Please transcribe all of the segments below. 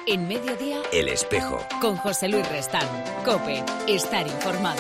En Mediodía, El Espejo. Con José Luis Restán. COPE. Estar informado.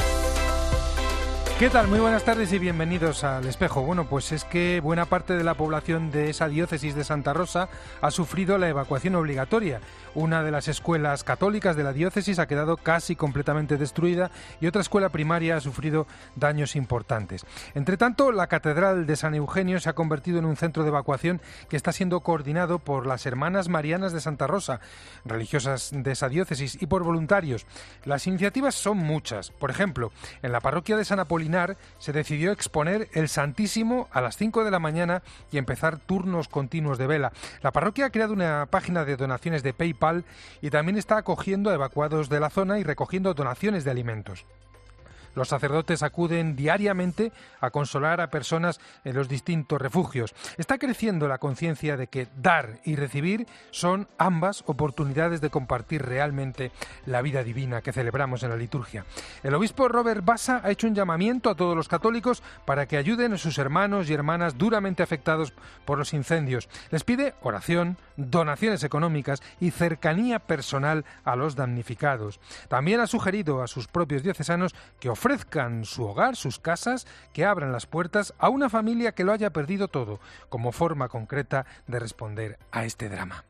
¿Qué tal? Muy buenas tardes y bienvenidos al Espejo. Bueno, pues es que buena parte de la población de esa diócesis de Santa Rosa ha sufrido la evacuación obligatoria. Una de las escuelas católicas de la diócesis ha quedado casi completamente destruida y otra escuela primaria ha sufrido daños importantes. Entre tanto, la Catedral de San Eugenio se ha convertido en un centro de evacuación que está siendo coordinado por las Hermanas Marianas de Santa Rosa, religiosas de esa diócesis, y por voluntarios. Las iniciativas son muchas. Por ejemplo, en la parroquia de San Apolinar se decidió exponer el Santísimo a las 5 de la mañana y empezar turnos continuos de vela. La parroquia ha creado una página de donaciones de PayPal y también está acogiendo a evacuados de la zona y recogiendo donaciones de alimentos. Los sacerdotes acuden diariamente a consolar a personas en los distintos refugios. Está creciendo la conciencia de que dar y recibir son ambas oportunidades de compartir realmente la vida divina que celebramos en la liturgia. El obispo Robert Bassa ha hecho un llamamiento a todos los católicos para que ayuden a sus hermanos y hermanas duramente afectados por los incendios. Les pide oración, donaciones económicas y cercanía personal a los damnificados. También ha sugerido a sus propios diocesanos que ofrezcan su hogar, sus casas, que abran las puertas a una familia que lo haya perdido todo, como forma concreta de responder a este drama.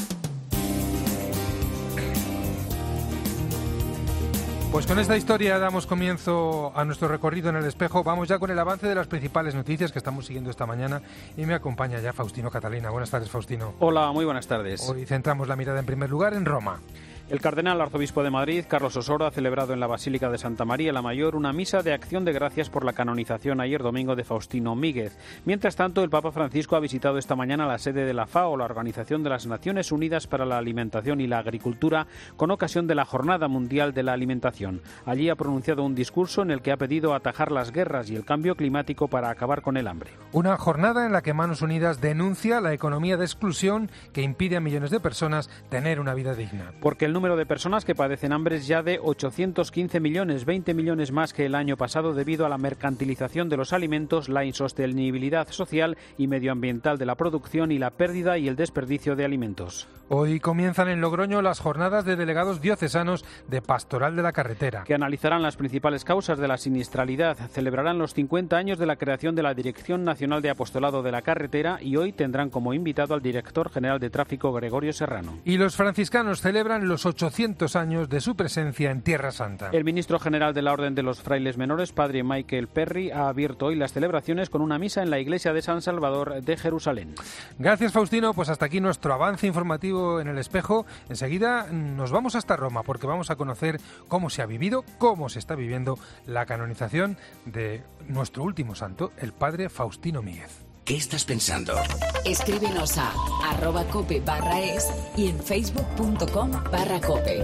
Pues con esta historia damos comienzo a nuestro recorrido en El Espejo. Vamos ya con el avance de las principales noticias que estamos siguiendo esta mañana y me acompaña ya Faustino Catalina. Buenas tardes, Faustino. Hola, muy buenas tardes. Hoy centramos la mirada en primer lugar en Roma. El cardenal arzobispo de Madrid, Carlos Osoro, ha celebrado en la Basílica de Santa María la Mayor una misa de acción de gracias por la canonización ayer domingo de Faustino Míguez. Mientras tanto, el Papa Francisco ha visitado esta mañana la sede de la FAO, la Organización de las Naciones Unidas para la Alimentación y la Agricultura, con ocasión de la Jornada Mundial de la Alimentación. Allí ha pronunciado un discurso en el que ha pedido atajar las guerras y el cambio climático para acabar con el hambre. Una jornada en la que Manos Unidas denuncia la economía de exclusión que impide a millones de personas tener una vida digna. Porque el número de personas que padecen hambre es ya de 815 millones, 20 millones más que el año pasado debido a la mercantilización de los alimentos, la insostenibilidad social y medioambiental de la producción y la pérdida y el desperdicio de alimentos. Hoy comienzan en Logroño las jornadas de delegados diocesanos de Pastoral de la Carretera, que analizarán las principales causas de la siniestralidad, celebrarán los 50 años de la creación de la Dirección Nacional de Apostolado de la Carretera y hoy tendrán como invitado al director general de Tráfico, Gregorio Serrano. Y los franciscanos celebran los 800 años de su presencia en Tierra Santa. El ministro general de la Orden de los Frailes Menores, padre Michael Perry, ha abierto hoy las celebraciones con una misa en la iglesia de San Salvador de Jerusalén. Gracias, Faustino. Pues hasta aquí nuestro avance informativo en El Espejo. Enseguida nos vamos hasta Roma porque vamos a conocer cómo se ha vivido, cómo se está viviendo la canonización de nuestro último santo, el padre Faustino Míguez. ¿Qué estás pensando? Escríbenos a @cope/es y en facebook.com/cope.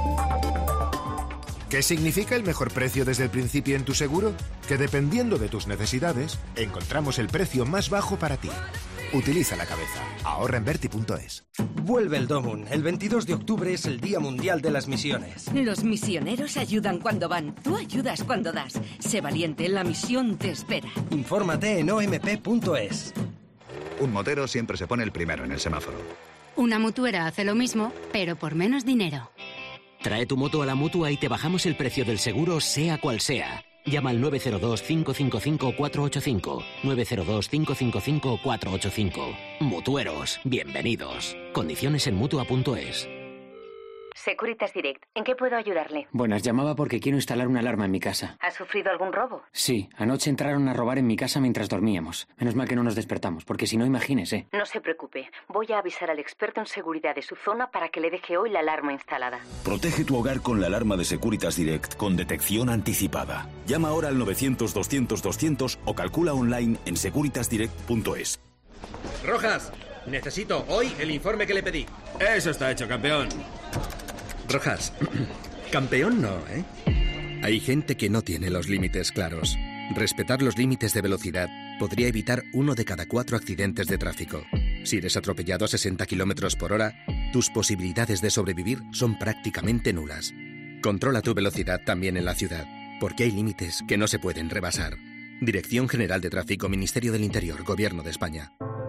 ¿Qué significa el mejor precio desde el principio en tu seguro? Que dependiendo de tus necesidades, encontramos el precio más bajo para ti. Utiliza la cabeza. Ahorra en Berti.es. Vuelve el Domun. El 22 de octubre es el Día Mundial de las Misiones. Los misioneros ayudan cuando van. Tú ayudas cuando das. Sé valiente, la misión te espera. Infórmate en omp.es. Un motero siempre se pone el primero en el semáforo. Una mutuera hace lo mismo, pero por menos dinero. Trae tu moto a la Mutua y te bajamos el precio del seguro, sea cual sea. Llama al 902-555-485. 902-555-485. Mutueros, bienvenidos. Condiciones en Mutua.es. Securitas Direct, ¿en qué puedo ayudarle? Buenas, llamaba porque quiero instalar una alarma en mi casa. ¿Ha sufrido algún robo? Sí, anoche entraron a robar en mi casa mientras dormíamos. Menos mal que no nos despertamos, porque si no, imagínese. No se preocupe, voy a avisar al experto en seguridad de su zona para que le deje hoy la alarma instalada. Protege tu hogar con la alarma de Securitas Direct con detección anticipada. Llama ahora al 900-200-200 o calcula online en securitasdirect.es. Rojas, necesito hoy el informe que le pedí. Eso está hecho, campeón. Rojas, campeón no, ¿eh? Hay gente que no tiene los límites claros. Respetar los límites de velocidad podría evitar 1 de cada 4 accidentes de tráfico. Si eres atropellado a 60 km por hora, tus posibilidades de sobrevivir son prácticamente nulas. Controla tu velocidad también en la ciudad, porque hay límites que no se pueden rebasar. Dirección General de Tráfico, Ministerio del Interior, Gobierno de España.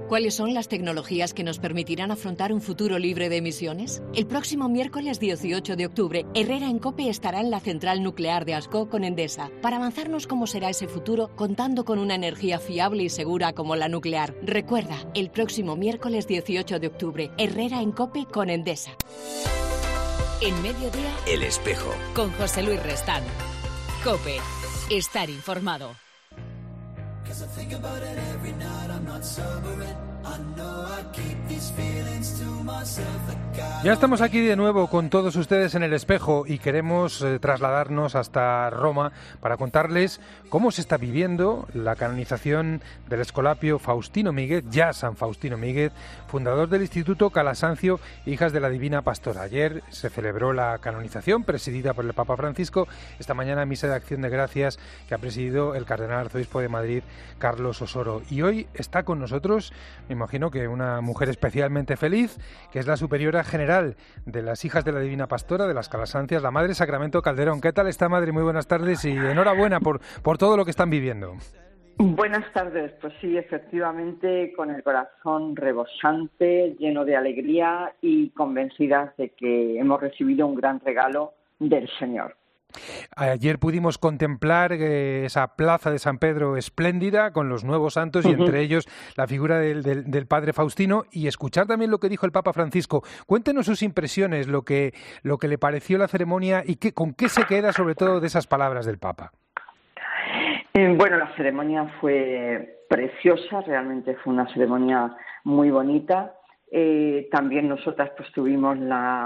¿Cuáles son las tecnologías que nos permitirán afrontar un futuro libre de emisiones? El próximo miércoles 18 de octubre, Herrera en COPE estará en la central nuclear de Ascó con Endesa para avanzarnos cómo será ese futuro contando con una energía fiable y segura como la nuclear. Recuerda, el próximo miércoles 18 de octubre, Herrera en COPE con Endesa. En Mediodía, El Espejo. Con José Luis Restán. COPE. Estar informado. Ya estamos aquí de nuevo con todos ustedes en El Espejo y queremos trasladarnos hasta Roma para contarles cómo se está viviendo la canonización del Escolapio Faustino Míguez, ya San Faustino Míguez, fundador del Instituto Calasancio, Hijas de la Divina Pastora. Ayer se celebró la canonización presidida por el Papa Francisco, esta mañana misa de acción de gracias que ha presidido el cardenal arzobispo de Madrid, Carlos Osoro. Y hoy está con nosotros, me imagino que una mujer especialmente feliz, que es la superiora general de las Hijas de la Divina Pastora, de las Calasancias, la Madre Sacramento Calderón. ¿Qué tal está, Madre? Muy buenas tardes y enhorabuena por todo lo que están viviendo. Buenas tardes. Pues sí, efectivamente, con el corazón rebosante, lleno de alegría y convencidas de que hemos recibido un gran regalo del Señor. Ayer pudimos contemplar esa plaza de San Pedro espléndida con los nuevos santos y entre ellos la figura del Padre Faustino y escuchar también lo que dijo el Papa Francisco. Cuéntenos sus impresiones, lo que le pareció la ceremonia y con qué se queda sobre todo de esas palabras del Papa. Bueno, la ceremonia fue preciosa, realmente fue una ceremonia muy bonita. También nosotras pues tuvimos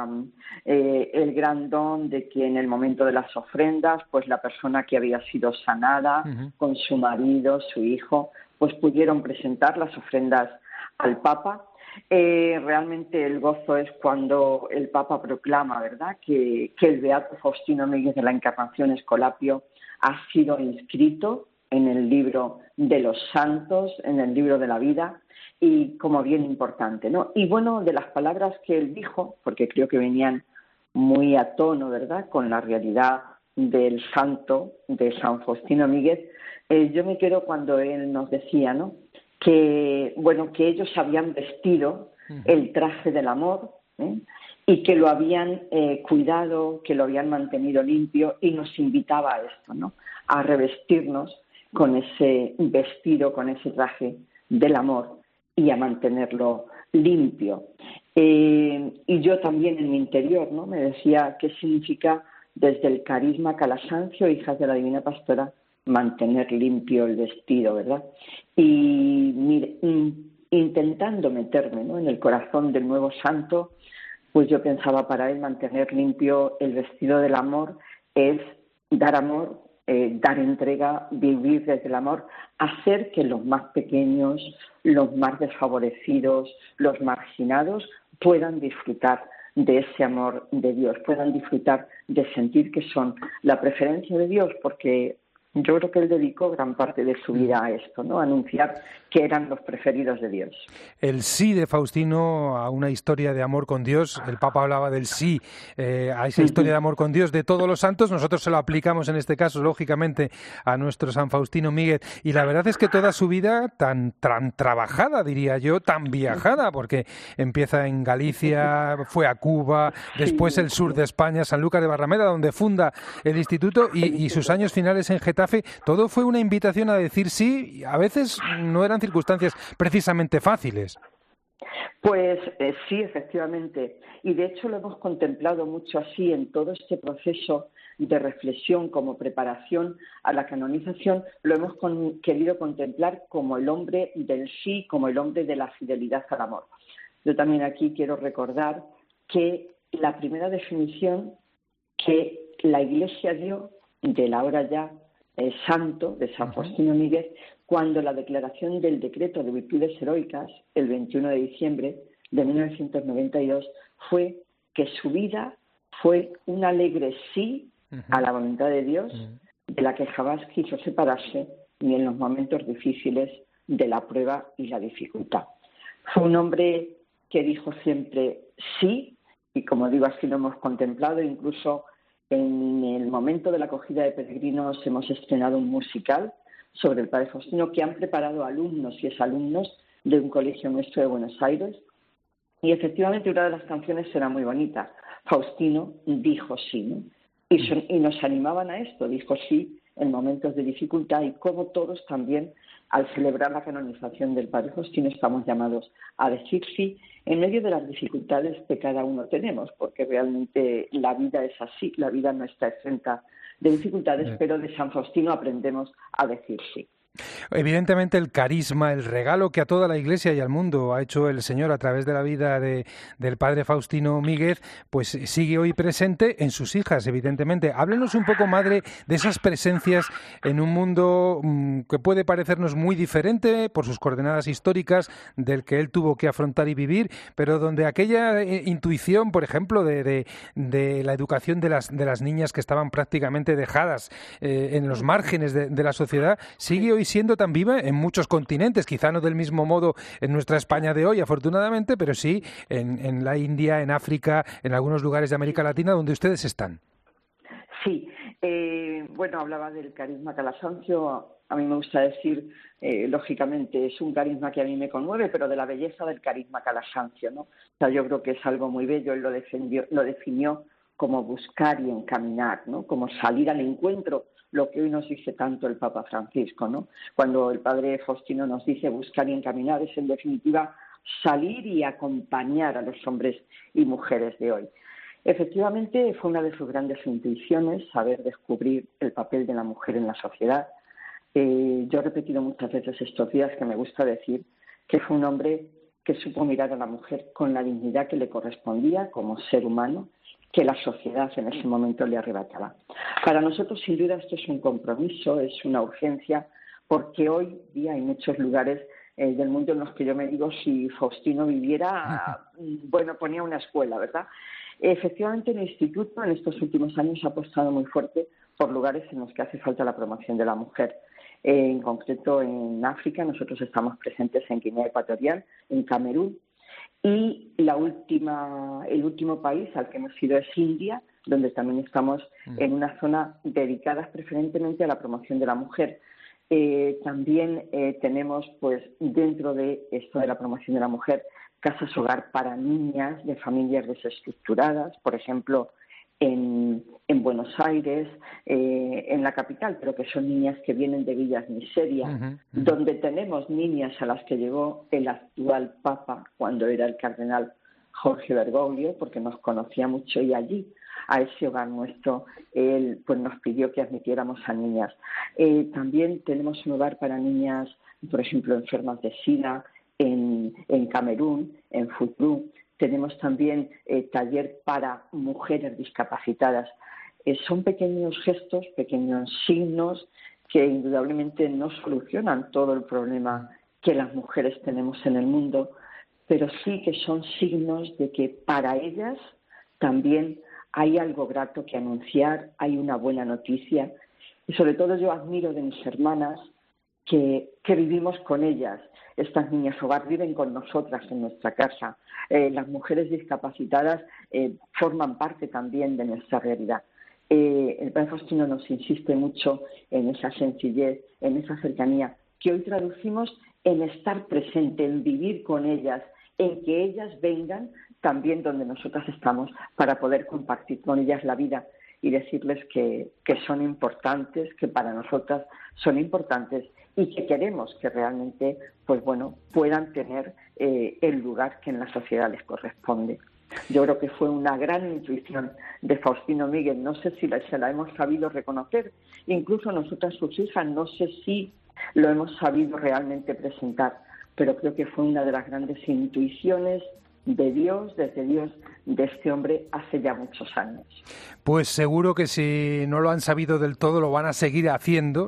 el gran don de que en el momento de las ofrendas pues la persona que había sido sanada con su marido, su hijo, pues pudieron presentar las ofrendas al Papa. Realmente el gozo es cuando el Papa proclama, ¿verdad?, que el Beato Faustino Míguez de la Encarnación Escolapio ha sido inscrito en el libro de los santos, en el libro de la vida, y como bien importante, ¿no? Y bueno, de las palabras que él dijo, porque creo que venían muy a tono, ¿verdad?, con la realidad del santo, de San Faustino Míguez, yo me quedo cuando él nos decía, ¿no?, que ellos habían vestido el traje del amor, y que lo habían cuidado, que lo habían mantenido limpio, y nos invitaba a esto, ¿no?, a revestirnos con ese vestido, con ese traje del amor y a mantenerlo limpio. Y yo también en mi interior, ¿no?, me decía qué significa desde el carisma Calasancio, Hijas de la Divina Pastora, mantener limpio el vestido, ¿verdad? Y mire, intentando meterme, ¿no?, en el corazón del nuevo santo, pues yo pensaba para él mantener limpio el vestido del amor es dar amor, dar entrega, vivir desde el amor, hacer que los más pequeños, los más desfavorecidos, los marginados puedan disfrutar de ese amor de Dios, puedan disfrutar de sentir que son la preferencia de Dios, porque yo creo que él dedicó gran parte de su vida a esto, ¿no?, a anunciar que eran los preferidos de Dios. El sí de Faustino a una historia de amor con Dios, el Papa hablaba del sí a esa historia de amor con Dios de todos los santos, nosotros se lo aplicamos en este caso, lógicamente, a nuestro San Faustino Míguez, y la verdad es que toda su vida tan trabajada, diría yo, tan viajada, porque empieza en Galicia, fue a Cuba, después el sur de España, Sanlúcar de Barrameda, donde funda el instituto, y sus años finales en Getafe, todo fue una invitación a decir sí, a veces no eran circunstancias precisamente fáciles. Pues sí, efectivamente. Y de hecho lo hemos contemplado mucho así en todo este proceso de reflexión como preparación a la canonización, lo hemos querido contemplar como el hombre del sí, como el hombre de la fidelidad al amor. Yo también aquí quiero recordar que la primera definición que la Iglesia dio del ahora ya santo de San Faustino Míguez, cuando la declaración del decreto de virtudes heroicas, el 21 de diciembre de 1992, fue que su vida fue un alegre sí a la voluntad de Dios, de la que jamás quiso separarse ni en los momentos difíciles de la prueba y la dificultad. Fue un hombre que dijo siempre sí, y como digo, así lo hemos contemplado, incluso en el momento de la acogida de peregrinos hemos estrenado un musical sobre el Padre Faustino que han preparado alumnos y exalumnos de un colegio nuestro de Buenos Aires. Y efectivamente una de las canciones era muy bonita. Faustino dijo sí, ¿no? Y nos animaban a esto, dijo sí en momentos de dificultad, y como todos también, al celebrar la canonización del Padre Faustino, estamos llamados a decir sí en medio de las dificultades que cada uno tenemos, porque realmente la vida es así, la vida no está exenta de dificultades, pero de San Faustino aprendemos a decir sí. Evidentemente el carisma, el regalo que a toda la Iglesia y al mundo ha hecho el Señor a través de la vida del Padre Faustino Míguez, pues sigue hoy presente en sus hijas, evidentemente. Háblenos un poco, Madre, de esas presencias en un mundo que puede parecernos muy diferente por sus coordenadas históricas del que él tuvo que afrontar y vivir, pero donde aquella intuición, por ejemplo, de la educación de las niñas que estaban prácticamente dejadas en los márgenes de la sociedad, sigue hoy siendo tan viva en muchos continentes, quizá no del mismo modo en nuestra España de hoy, afortunadamente, pero sí en la India, en África, en algunos lugares de América Latina donde ustedes están. Sí, bueno, hablaba del carisma Calasancio. A mí me gusta decir, lógicamente, es un carisma que a mí me conmueve, pero de la belleza del carisma Calasancio, ¿no? O sea, yo creo que es algo muy bello. Él lo definió como buscar y encaminar, ¿no? Como salir al encuentro, lo que hoy nos dice tanto el Papa Francisco, ¿no? Cuando el Padre Faustino nos dice buscar y encaminar, es en definitiva salir y acompañar a los hombres y mujeres de hoy. Efectivamente, fue una de sus grandes intuiciones, saber descubrir el papel de la mujer en la sociedad. Yo he repetido muchas veces estos días que me gusta decir que fue un hombre que supo mirar a la mujer con la dignidad que le correspondía como ser humano, que la sociedad en ese momento le arrebataba. Para nosotros, sin duda, esto es un compromiso, es una urgencia, porque hoy día hay muchos lugares del mundo en los que yo me digo, si Faustino viviera, bueno, ponía una escuela, ¿verdad? Efectivamente, el Instituto en estos últimos años ha apostado muy fuerte por lugares en los que hace falta la promoción de la mujer. En concreto, en África, nosotros estamos presentes en Guinea Ecuatorial, en Camerún, y el último país al que hemos ido es India, donde también estamos en una zona dedicada preferentemente a la promoción de la mujer. También tenemos, pues, dentro de esto de la promoción de la mujer, casas hogar para niñas de familias desestructuradas, por ejemplo, en Buenos Aires, en la capital, pero que son niñas que vienen de villas miseria, donde tenemos niñas a las que llegó el actual Papa cuando era el cardenal Jorge Bergoglio, porque nos conocía mucho, y allí, a ese hogar nuestro, él pues nos pidió que admitiéramos a niñas. También tenemos un hogar para niñas, por ejemplo, enfermas de SIDA, en Camerún, en Futru. Tenemos también taller para mujeres discapacitadas. Son pequeños gestos, pequeños signos que indudablemente no solucionan todo el problema que las mujeres tenemos en el mundo, pero sí que son signos de que para ellas también hay algo grato que anunciar, hay una buena noticia. Y sobre todo yo admiro de mis hermanas que vivimos con ellas. Estas niñas hogar viven con nosotras en nuestra casa. Las mujeres discapacitadas forman parte también de nuestra realidad. El Padre Faustino nos insiste mucho en esa sencillez, en esa cercanía, que hoy traducimos en estar presente, en vivir con ellas, en que ellas vengan también donde nosotras estamos para poder compartir con ellas la vida y decirles que son importantes, que para nosotras son importantes y que queremos que realmente, pues bueno, puedan tener el lugar que en la sociedad les corresponde. Yo creo que fue una gran intuición de Faustino Míguez. No sé si se la hemos sabido reconocer, incluso nosotras sus hijas, no sé si lo hemos sabido realmente presentar, pero creo que fue una de las grandes intuiciones de Dios, desde Dios, de este hombre hace ya muchos años. Pues seguro que si no lo han sabido del todo, lo van a seguir haciendo,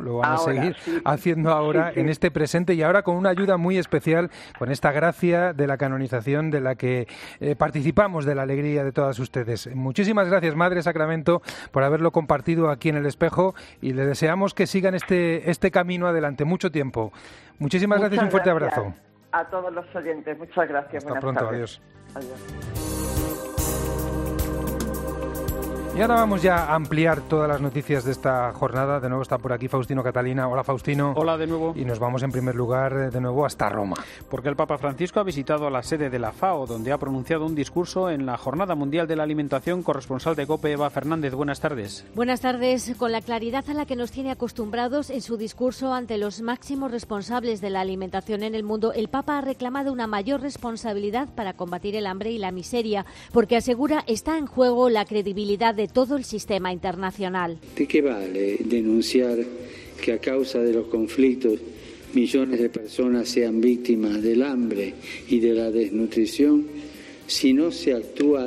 haciendo ahora, sí. En este presente, y ahora con una ayuda muy especial, con esta gracia de la canonización de la que participamos, de la alegría de todas ustedes. Muchísimas gracias, Madre Sacramento, por haberlo compartido aquí en El Espejo, y le deseamos que sigan este camino adelante mucho tiempo. Muchísimas gracias y un fuerte abrazo. A todos los oyentes, muchas gracias. Hasta pronto, tardes. Adiós. Y ahora vamos ya a ampliar todas las noticias de esta jornada. De nuevo está por aquí Faustino Catalina. Hola, Faustino. Hola de nuevo. Y nos vamos en primer lugar de nuevo hasta Roma. Porque el Papa Francisco ha visitado la sede de la FAO, donde ha pronunciado un discurso en la Jornada Mundial de la Alimentación. Corresponsal de COPE, Eva Fernández. Buenas tardes. Buenas tardes. Con la claridad a la que nos tiene acostumbrados en su discurso ante los máximos responsables de la alimentación en el mundo, el Papa ha reclamado una mayor responsabilidad para combatir el hambre y la miseria, porque asegura está en juego la credibilidad de todo el sistema internacional. ¿De qué vale denunciar que a causa de los conflictos millones de personas sean víctimas del hambre y de la desnutrición si no se actúa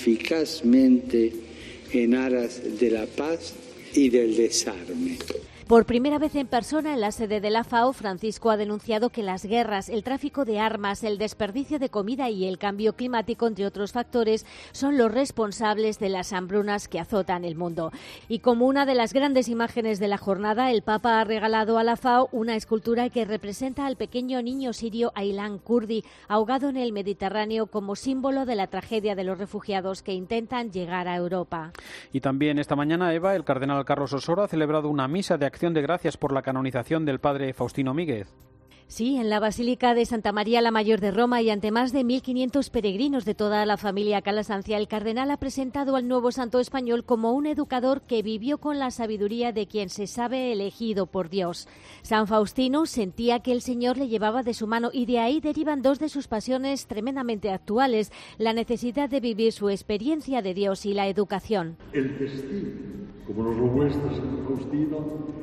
eficazmente en aras de la paz y del desarme? Por primera vez en persona en la sede de la FAO, Francisco ha denunciado que las guerras, el tráfico de armas, el desperdicio de comida y el cambio climático, entre otros factores, son los responsables de las hambrunas que azotan el mundo. Y como una de las grandes imágenes de la jornada, el Papa ha regalado a la FAO una escultura que representa al pequeño niño sirio Aylan Kurdi, ahogado en el Mediterráneo como símbolo de la tragedia de los refugiados que intentan llegar a Europa. Y también esta mañana, Eva, el cardenal Carlos Osoro ha celebrado una misa de acción de gracias por la canonización del padre Faustino Míguez. Sí, en la Basílica de Santa María la Mayor de Roma y ante más de 1.500 peregrinos de toda la familia calasancia, el cardenal ha presentado al nuevo santo español como un educador que vivió con la sabiduría de quien se sabe elegido por Dios. San Faustino sentía que el Señor le llevaba de su mano y de ahí derivan dos de sus pasiones tremendamente actuales, la necesidad de vivir su experiencia de Dios y la educación. El testigo, como nos lo muestra San Faustino,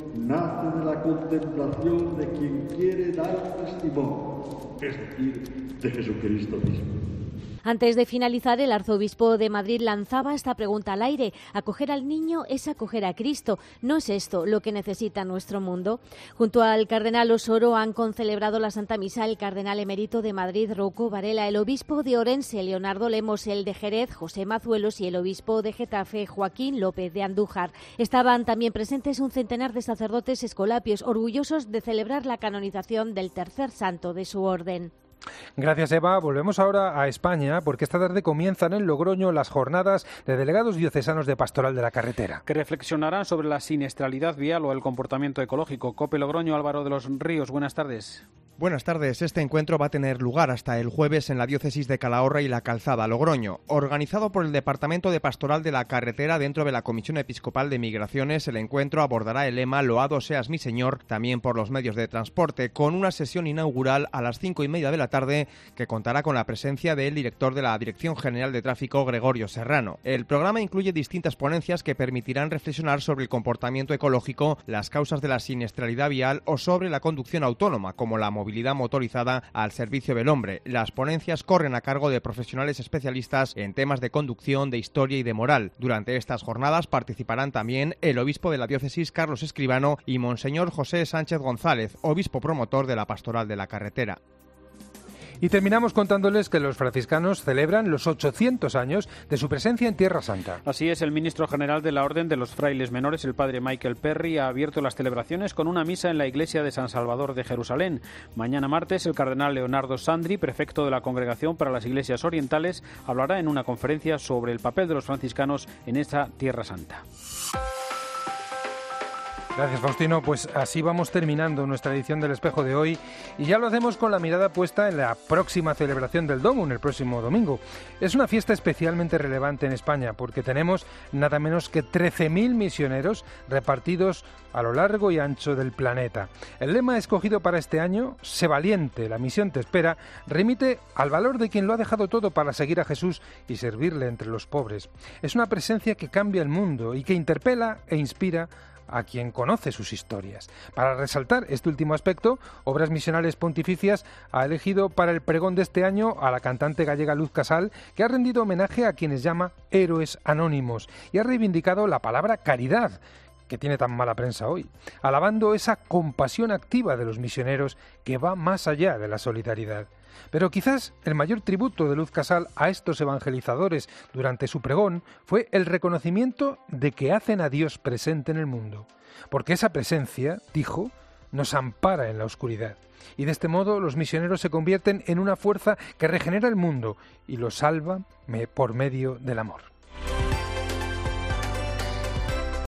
nace de la contemplación de quien quiere dar testimonio, es decir, de Jesucristo mismo. Antes de finalizar, el arzobispo de Madrid lanzaba esta pregunta al aire. Acoger al niño es acoger a Cristo. ¿No es esto lo que necesita nuestro mundo? Junto al cardenal Osoro han concelebrado la Santa Misa el cardenal emérito de Madrid, Rouco Varela, el obispo de Orense, Leonardo Lemos, el de Jerez, José Mazuelos, y el obispo de Getafe, Joaquín López de Andújar. Estaban también presentes un centenar de sacerdotes escolapios, orgullosos de celebrar la canonización del tercer santo de su orden. Gracias, Eva. Volvemos ahora a España porque esta tarde comienzan en Logroño las jornadas de delegados diocesanos de Pastoral de la Carretera, que reflexionarán sobre la siniestralidad vial o el comportamiento ecológico. COPE Logroño, Álvaro de los Ríos, buenas tardes. Buenas tardes. Este encuentro va a tener lugar hasta el jueves en la diócesis de Calahorra y La Calzada, Logroño. Organizado por el Departamento de Pastoral de la Carretera dentro de la Comisión Episcopal de Migraciones, el encuentro abordará el lema Loado seas mi Señor, también por los medios de transporte, con una sesión inaugural a las 5:30 de la tarde que contará con la presencia del director de la Dirección General de Tráfico, Gregorio Serrano. El programa incluye distintas ponencias que permitirán reflexionar sobre el comportamiento ecológico, las causas de la siniestralidad vial o sobre la conducción autónoma, como la movilidad motorizada al servicio del hombre. Las ponencias corren a cargo de profesionales especialistas en temas de conducción, de historia y de moral. Durante estas jornadas participarán también el obispo de la diócesis, Carlos Escribano, y Monseñor José Sánchez González, obispo promotor de la Pastoral de la Carretera. Y terminamos contándoles que los franciscanos celebran los 800 años de su presencia en Tierra Santa. Así es, el ministro general de la Orden de los Frailes Menores, el padre Michael Perry, ha abierto las celebraciones con una misa en la iglesia de San Salvador de Jerusalén. Mañana martes, el cardenal Leonardo Sandri, prefecto de la Congregación para las Iglesias Orientales, hablará en una conferencia sobre el papel de los franciscanos en esta Tierra Santa. Gracias, Faustino. Pues así vamos terminando nuestra edición del Espejo de hoy y ya lo hacemos con la mirada puesta en la próxima celebración del Domum, el próximo domingo. Es una fiesta especialmente relevante en España porque tenemos nada menos que 13.000 misioneros repartidos a lo largo y ancho del planeta. El lema escogido para este año, Sé valiente, la misión te espera, remite al valor de quien lo ha dejado todo para seguir a Jesús y servirle entre los pobres. Es una presencia que cambia el mundo y que interpela e inspira a quien conoce sus historias. Para resaltar este último aspecto, Obras Misionales Pontificias ha elegido para el pregón de este año a la cantante gallega Luz Casal, que ha rendido homenaje a quienes llama héroes anónimos y ha reivindicado la palabra caridad, que tiene tan mala prensa hoy, alabando esa compasión activa de los misioneros que va más allá de la solidaridad. Pero quizás el mayor tributo de Luz Casal a estos evangelizadores durante su pregón fue el reconocimiento de que hacen a Dios presente en el mundo, porque esa presencia, dijo, nos ampara en la oscuridad. Y de este modo los misioneros se convierten en una fuerza que regenera el mundo y lo salva por medio del amor.